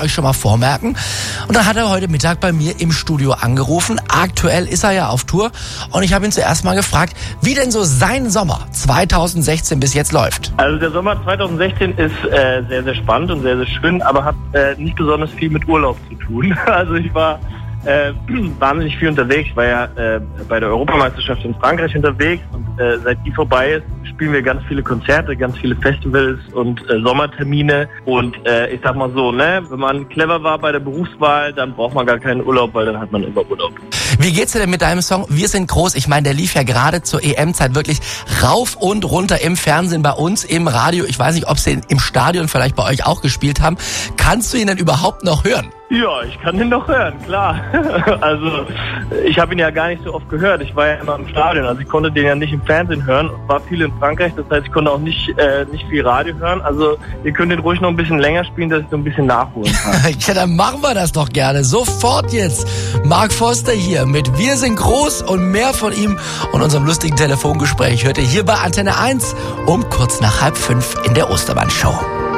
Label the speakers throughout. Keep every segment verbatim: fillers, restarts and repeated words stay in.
Speaker 1: euch schon mal vormerken. Und dann hat er heute Mittag bei mir im Studio angerufen. Aktuell ist er ja auf Tour und ich habe ihn zuerst mal gefragt, wie denn so sein Sommer zwanzig sechzehn bis jetzt läuft.
Speaker 2: Also der Sommer zwanzig sechzehn ist äh, sehr, sehr spannend und sehr, sehr schön, aber hat äh, nicht besonders viel mit Urlaub zu tun. Also ich war äh, wahnsinnig viel unterwegs. Ich war ja äh, bei der Europameisterschaft in Frankreich unterwegs und äh, seit die vorbei ist, spielen wir ganz viele Konzerte, ganz viele Festivals und äh, Sommertermine. Und äh, ich sag mal so, ne, wenn man clever war bei der Berufswahl, dann braucht man gar keinen Urlaub, weil dann hat man immer Urlaub.
Speaker 1: Wie geht's dir denn mit deinem Song Wir sind groß? Ich meine, der lief ja gerade zur E M-Zeit wirklich rauf und runter im Fernsehen, bei uns, im Radio. Ich weiß nicht, ob sie im Stadion vielleicht bei euch auch gespielt haben. Kannst du ihn denn überhaupt noch hören?
Speaker 2: Ja, ich kann den noch hören, klar. Also ich habe ihn ja gar nicht so oft gehört. Ich war ja immer im Stadion, also ich konnte den ja nicht im Fernsehen hören. War viel in Frankreich, das heißt, ich konnte auch nicht äh, nicht viel Radio hören. Also ihr könnt den ruhig noch ein bisschen länger spielen, dass ich so ein bisschen nachholen kann.
Speaker 1: Ja, dann machen wir das doch gerne. Sofort jetzt. Mark Forster hier mit Wir sind groß und mehr von ihm und unserem lustigen Telefongespräch hört ihr hier bei Antenne eins um kurz nach halb fünf in der Ostermann-Show.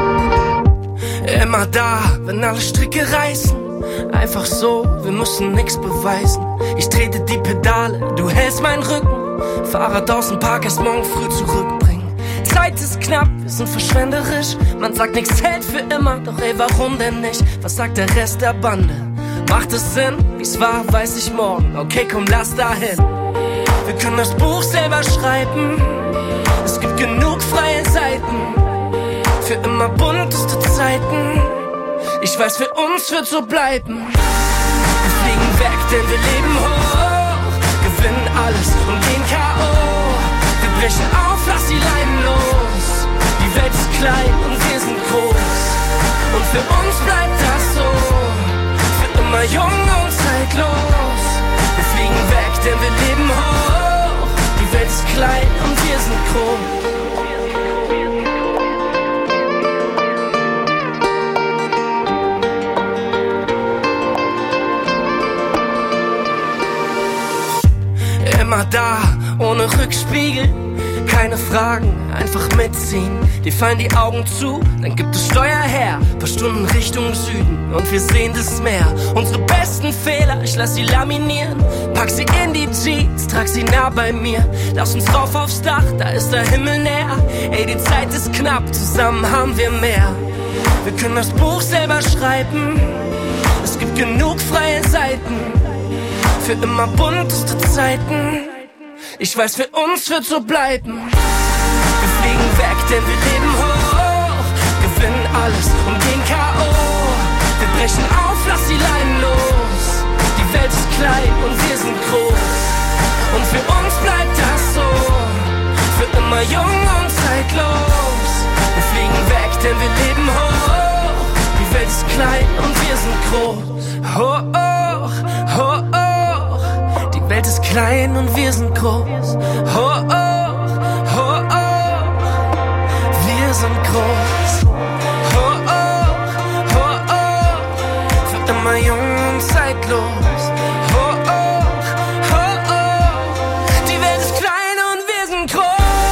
Speaker 3: Immer da, wenn alle Stricke reißen. Einfach so, wir müssen nix beweisen. Ich trete die Pedale, du hältst meinen Rücken. Fahrrad aus dem Park, erst morgen früh zurückbringen. Zeit ist knapp, wir sind verschwenderisch. Man sagt, nichts hält für immer, doch ey, warum denn nicht? Was sagt der Rest der Bande? Macht es Sinn? Wie's war, weiß ich morgen. Okay, komm, lass dahin. Wir können das Buch selber schreiben. Es gibt genug freie Seiten. Für immer bunteste Zeiten. Ich weiß, für uns wird so bleiben. Wir fliegen weg, denn wir leben hoch. Gewinnen alles und gehen K O. Wir brechen auf, lass die Leinen los. Die Welt ist klein und wir sind groß. Und für uns bleibt das so. Für immer jung und zeitlos. Wir fliegen weg, denn wir leben hoch. Die Welt ist klein und wir sind groß. Immer da, ohne Rückspiegel, keine Fragen, einfach mitziehen. Dir fallen die Augen zu, dann gibt es Steuer her. Paar Stunden Richtung Süden und wir sehen das Meer. Unsere besten Fehler, ich lass sie laminieren. Pack sie in die Jeans, trag sie nah bei mir. Lass uns rauf aufs Dach, da ist der Himmel näher. Ey, die Zeit ist knapp, zusammen haben wir mehr. Wir können das Buch selber schreiben. Es gibt genug freie Seiten. Für immer bunteste Zeiten. Ich weiß, für uns wird so bleiben. Wir fliegen weg, denn wir leben hoch. Gewinnen alles und gehen K O. Wir brechen auf, lass die Leinen los. Die Welt ist klein und wir sind groß. Und für uns bleibt das so. Für immer jung und zeitlos. Wir fliegen weg, denn wir leben hoch. Die Welt ist klein und wir sind groß. Hoch, hoch, hoch. Die Welt ist klein und wir sind groß. Oh, oh, oh, oh. Wir sind groß. Oh, oh, oh, oh. Für immer jung und zeitlos. Oh, oh, oh, oh. Die Welt ist klein und wir sind groß.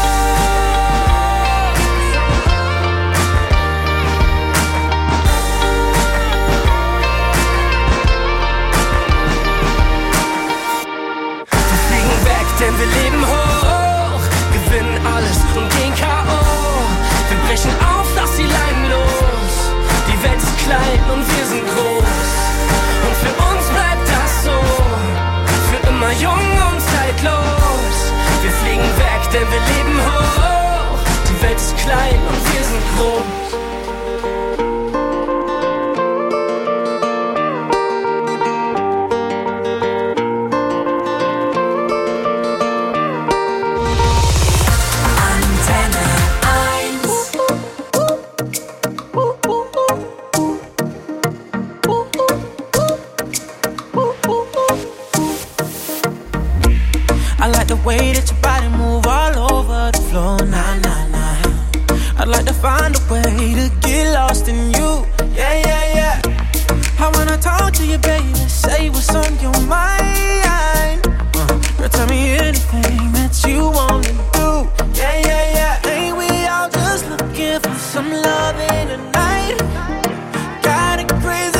Speaker 3: Denn wir leben hoch, gewinnen alles und gehen K O. Wir brechen auf, lass die Leinen los. Die Welt ist klein und wir sind groß. Und für uns bleibt das so. Für immer jung und zeitlos. Wir fliegen weg, denn wir leben hoch. Die Welt ist klein und wir sind groß.
Speaker 4: Way that your body move all over the floor, nah, nah, nah. I'd like to find a way to get lost in you, yeah, yeah, yeah. I wanna talk to you, baby, say what's on your mind. uh, Girl, tell me anything that you wanna do, yeah, yeah, yeah. Ain't we all just looking for some love in the night? Got a crazy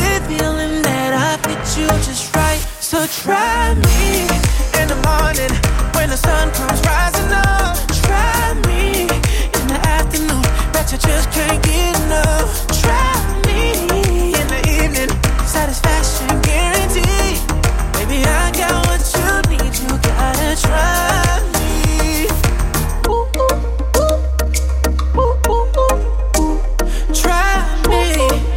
Speaker 4: try me in the morning when the sun comes rising up. Try me in the afternoon, bet you just can't get enough. Try me in the evening, satisfaction guaranteed. Baby, I got what you need, you gotta try me. Ooh, ooh, ooh. Ooh, ooh, ooh, ooh. Try me.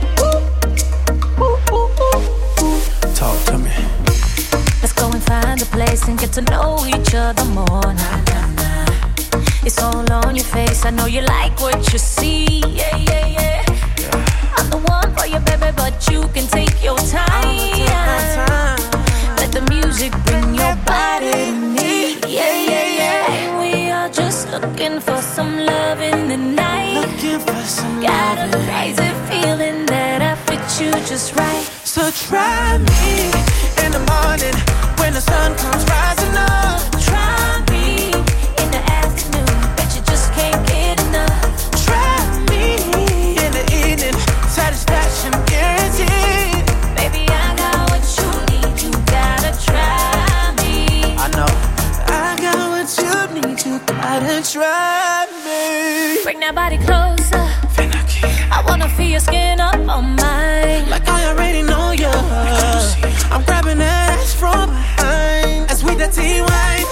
Speaker 4: Ooh, ooh, ooh, ooh. Talk to me.
Speaker 5: Let's go and find a place and get to know each other more. Nah, nah, nah. It's all on your face, I know you like what you see. Yeah, yeah, yeah, yeah. I'm the one for you, baby, but you can take your time. Take my time. Let the music bring your body to me. Yeah, yeah, yeah. We are just looking for some love in the night.
Speaker 4: Looking for some
Speaker 5: Got
Speaker 4: love.
Speaker 5: a crazy feeling that I fit you just right.
Speaker 4: So try me in the morning when the sun comes rising up.
Speaker 5: Try me in the afternoon, bet you just can't get enough.
Speaker 4: Try me in the evening, satisfaction guaranteed.
Speaker 5: Baby, I got what you need, you gotta try me.
Speaker 4: I know, I got what you need, you gotta try me.
Speaker 5: Bring that body closer, I wanna feel your skin up on mine.
Speaker 4: Like I already know you. I'm grabbing that ass from behind. As we the T-wine,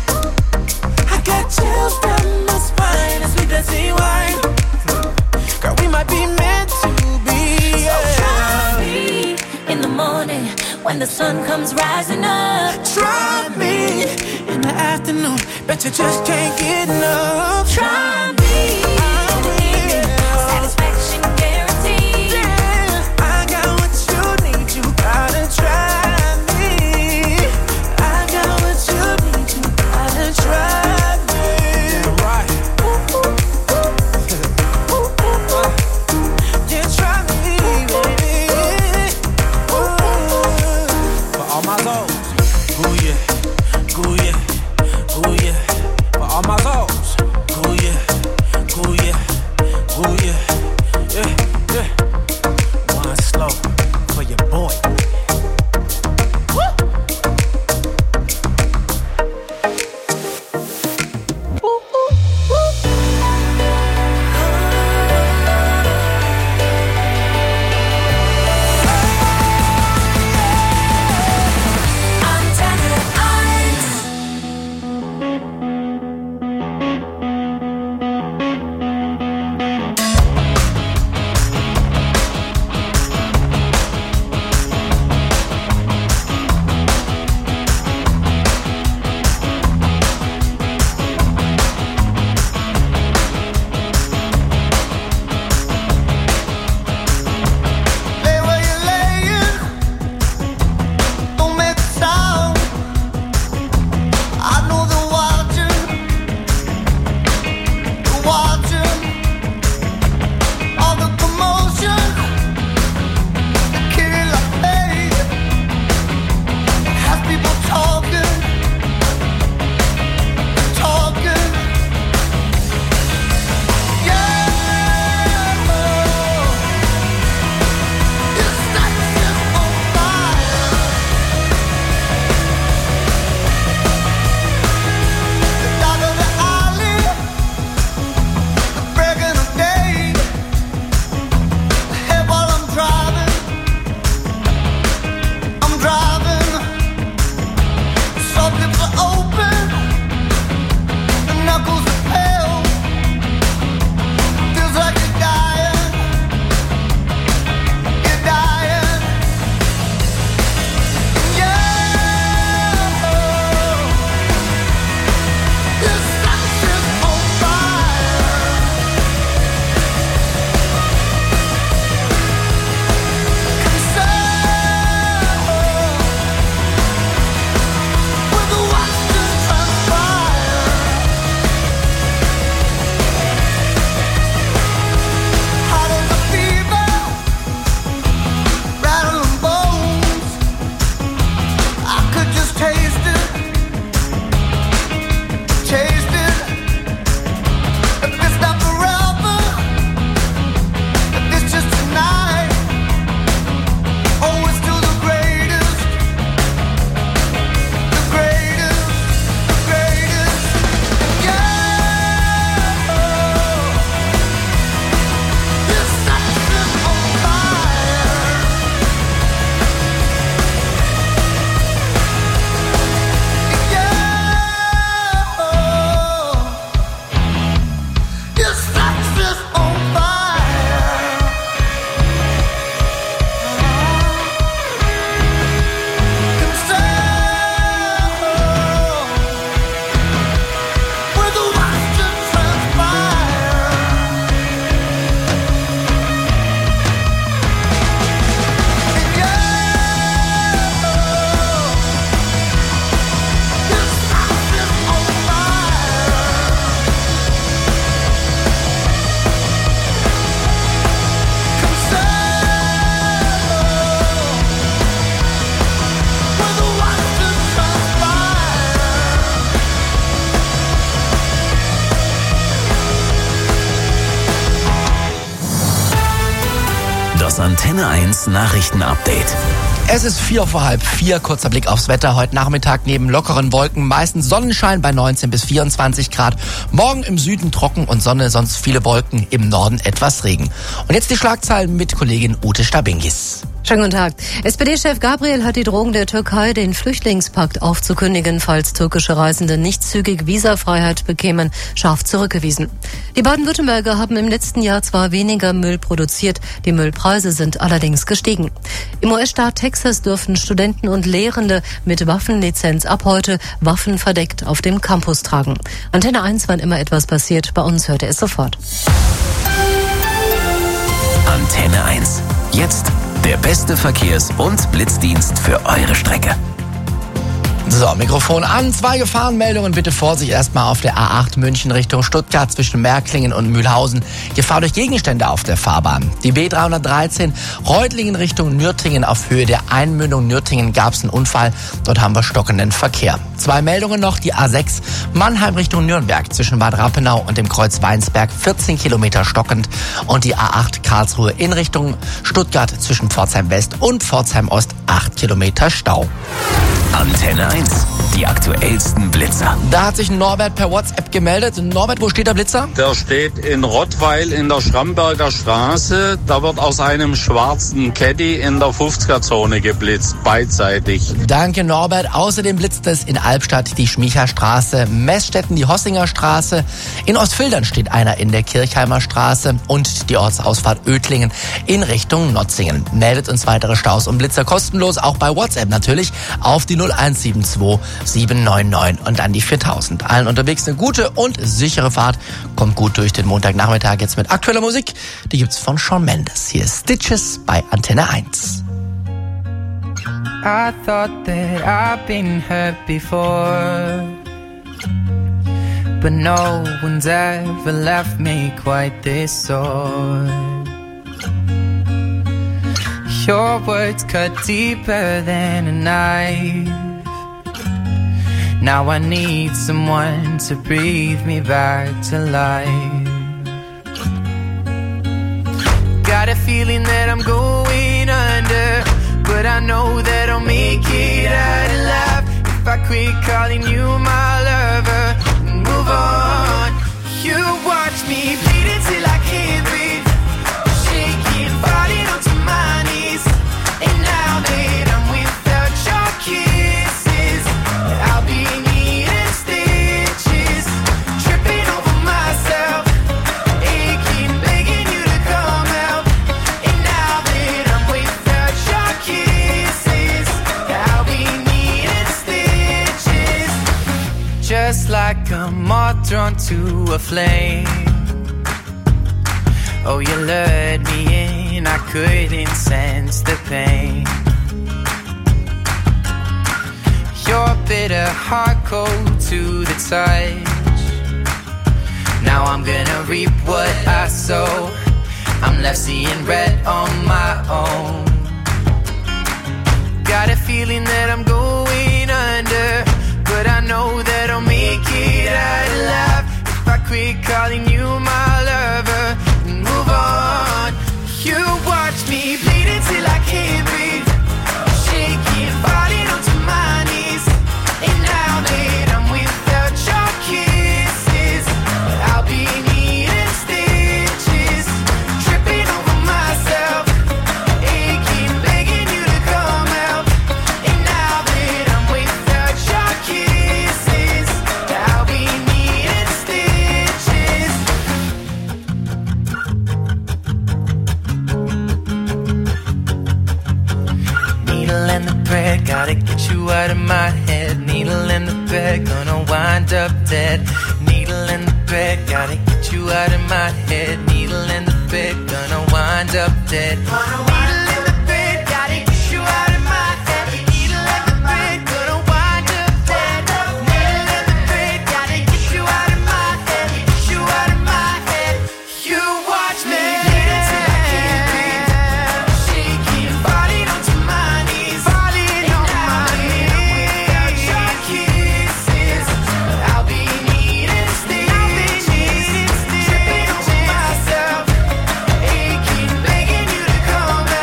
Speaker 4: I got chills down my spine. As we the T-wine, girl, we might be meant to be.
Speaker 5: So try me in the morning when the sun comes rising up.
Speaker 4: Try me in the afternoon, bet you just can't get enough.
Speaker 5: Try me in the evening, satisfaction guaranteed.
Speaker 4: Yeah, I got what you need, you gotta try me. I got what you need, you gotta try me. Yeah, right. Ooh, ooh, ooh. Ooh, ooh, ooh. Yeah, try me, baby. Ooh. For all my lows, ooh yeah, ooh yeah, ooh yeah. For all my lows, ooh yeah, ooh
Speaker 6: Antenne eins Nachrichten-Update.
Speaker 1: Es ist vier vor halb vier, kurzer Blick aufs Wetter. Heute Nachmittag neben lockeren Wolken meistens Sonnenschein bei neunzehn bis vierundzwanzig Grad. Morgen im Süden trocken und Sonne, sonst viele Wolken, im Norden etwas Regen. Und jetzt die Schlagzeilen mit Kollegin Ute Stabingis.
Speaker 7: Schönen guten Tag. S P D-Chef Gabriel hat die Drohung der Türkei, den Flüchtlingspakt aufzukündigen, falls türkische Reisende nicht zügig Visafreiheit bekämen, scharf zurückgewiesen. Die Baden-Württemberger haben im letzten Jahr zwar weniger Müll produziert, die Müllpreise sind allerdings gestiegen. Im U S-Staat Texas dürfen Studenten und Lehrende mit Waffenlizenz ab heute Waffen verdeckt auf dem Campus tragen. Antenne eins, wann immer etwas passiert, bei uns hört ihr es sofort.
Speaker 6: Antenne eins. Jetzt der beste Verkehrs- und Blitzdienst für eure Strecke.
Speaker 1: So, Mikrofon an. Zwei Gefahrenmeldungen. Bitte Vorsicht erstmal auf der A acht München Richtung Stuttgart zwischen Märklingen und Mühlhausen. Gefahr durch Gegenstände auf der Fahrbahn. Die B dreihundertdreizehn Reutlingen Richtung Nürtingen. Auf Höhe der Einmündung Nürtingen gab es einen Unfall. Dort haben wir stockenden Verkehr. Zwei Meldungen noch. Die A sechs Mannheim Richtung Nürnberg zwischen Bad Rappenau und dem Kreuz Weinsberg. vierzehn Kilometer stockend. Und die A acht Karlsruhe in Richtung Stuttgart zwischen Pforzheim West und Pforzheim Ost. acht Kilometer Stau.
Speaker 6: Antenne eins, die aktuellsten Blitzer.
Speaker 1: Da hat sich Norbert per WhatsApp gemeldet. Norbert, wo steht der Blitzer?
Speaker 8: Der steht in Rottweil in der Schramberger Straße. Da wird aus einem schwarzen Caddy in der fünfziger-Zone geblitzt, beidseitig.
Speaker 1: Danke, Norbert. Außerdem blitzt es in Albstadt die Schmiecherstraße, Meßstetten die Hossinger Straße. In Ostfildern steht einer in der Kirchheimer Straße und die Ortsausfahrt Ödlingen in Richtung Notzingen. Meldet uns weitere Staus und Blitzer kostenlos, auch bei WhatsApp natürlich, auf die null eins sieben zwei sieben neun neun und dann die viertausend. Allen unterwegs eine gute und sichere Fahrt. Kommt gut durch den Montagnachmittag jetzt mit aktueller Musik. Die gibt's von Shawn Mendes. Hier ist Stitches bei Antenne eins.
Speaker 9: I thought that I've been hurt before, but no one's ever left me quite this sore. Your words cut deeper than a knife. Now I need someone to breathe me back to life. Got a feeling that I'm going under, but I know that I'll make it out alive if I quit calling you my lover and move on. You watch me bleed until I can't breathe, shaking, falling onto my knees. And now that I'm without your kisses, I'll be needing stitches, tripping over myself, aching, begging you to come out. And now that I'm without your kisses, I'll be needing stitches. Just like a moth drawn to a flame, oh, you lured me in, I couldn't sense the pain. Your bitter heart cold to the touch. Now I'm gonna reap what I sow. I'm left seeing red on my own. Got a feeling that I'm going under, but I know that I'll make it out alive if I quit calling you my lover and move on. You watch me bleed until I can't breathe, shaking, falling onto my knees. And now that I'm without your kisses, I'll be needing stitches, tripping over myself, aching, begging you to come out. And now that I'm without your kisses, I'll be needing stitches. Needle and the thread, gotta get you out of my head. Needle and the thread, gonna wind up dead. Needle and the thread, gotta get you out of my head. Needle and the thread, gonna wind up dead. Needle and the thread, gotta get you out of my head. Needle and the thread, gonna wind up dead. Needle and the thread, gotta get you out of my head. Get you out of my head. You watch me bleed until I can't breathe, shaking, falling onto my knees. Falling on my knees. Without your kisses, I'll be needing stitches, tripping over myself, aching, begging you to come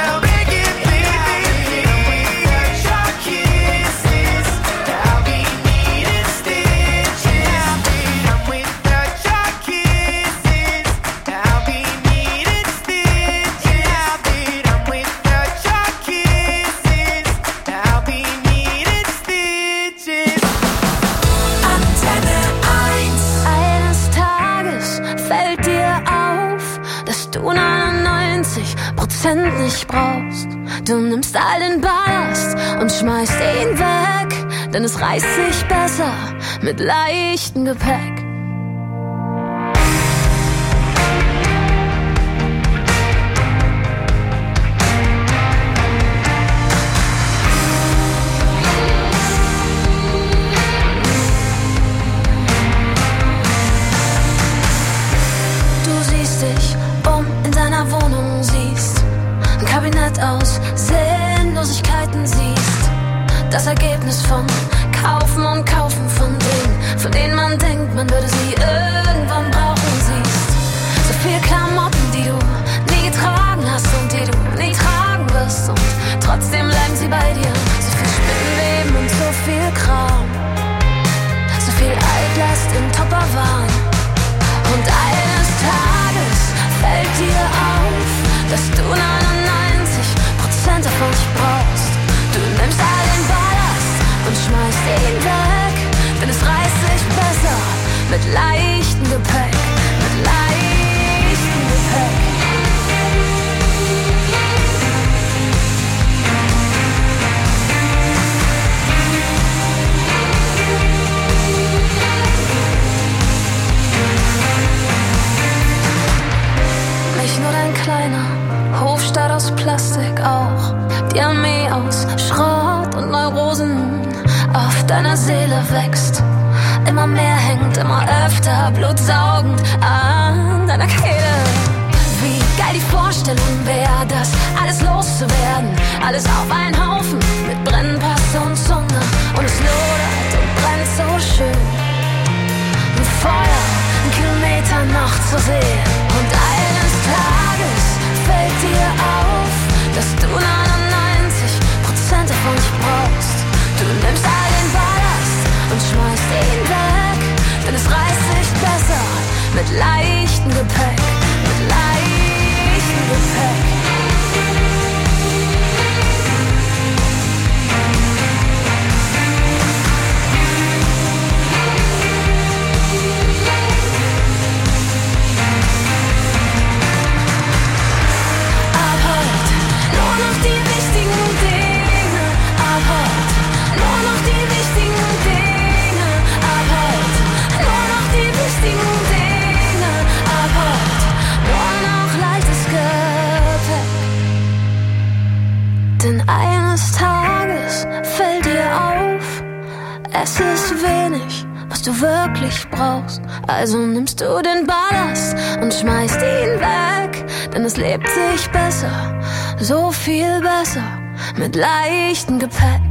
Speaker 5: wirklich brauchst. Du nimmst all den Ballast und schmeißt ihn weg, denn es reißt sich besser mit leichtem Gepäck. Aus Sinnlosigkeiten siehst, das Ergebnis von Kaufen und Kaufen von Dingen, von denen man denkt, man würde sie irgendwann brauchen, siehst. So viel Klamotten, die du nie getragen hast und die du nie tragen wirst, und trotzdem bleiben sie bei dir. So viel Spinnweben und so viel Kram, so viel Altlast in Tupperwaren. Und eines Tages fällt dir auf, dass du neunundneunzig Prozent davon nicht brauchst. Du nimmst all den Ballast und schmeißt ihn weg, denn es reißt sich besser mit leichtem Gepäck, mit leichtem Gepäck. Nicht nur dein kleiner Hofstaat aus Plastik, auch die Armee aus Schrott und Neurosen auf deiner Seele wächst. Immer mehr hängt, immer öfter blutsaugend an deiner Kehle. Wie geil die Vorstellung wäre, das alles loszuwerden, alles auf einen Haufen mit Brennpaste und Zunge, und es lodert und brennt so schön. Ein Feuer, ein Kilometer noch zu sehen, und eines Tages fällt dir auf, dass du neunundneunzig Prozent davon nicht brauchst. Du nimmst all den Ballast und schmeißt ihn weg, denn es reißt sich besser mit leichtem Gepäck, mit leichtem Gepäck. Eines Tages fällt dir auf, es ist wenig, was du wirklich brauchst. Also nimmst du den Ballast und schmeißt ihn weg, denn es lebt sich besser, so viel besser, mit leichtem Gepäck.